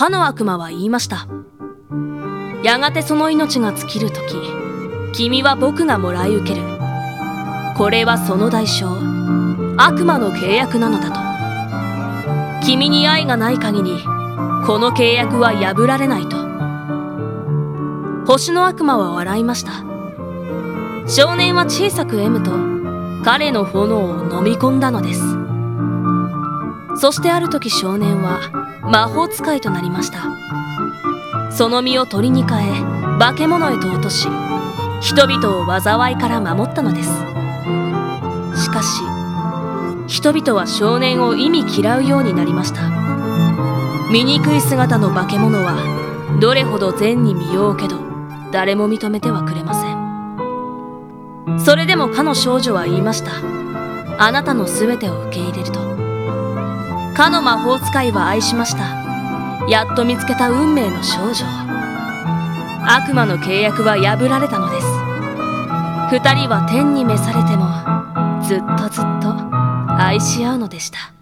かの悪魔は言いました。やがてその命が尽きるとき、君は僕がもらい受ける。これはその代償、悪魔の契約なのだと。君に愛がない限り、この契約は破られないと。星の悪魔は笑いました。少年は小さく笑むと、彼の炎を飲み込んだのです。そしてある時少年は魔法使いとなりました。その身を鳥に変え、化け物へと落とし、人々を災いから守ったのです。しかし、人々は少年を忌み嫌うようになりました。醜い姿の化け物は、どれほど善に見ようけど、誰も認めてはくれません。それでもかの少女は言いました。あなたのすべてを受け入れると。かの魔法使いは愛しました。やっと見つけた運命の少女を。悪魔の契約は破られたのです。二人は天に召されてもずっとずっと愛し合うのでした。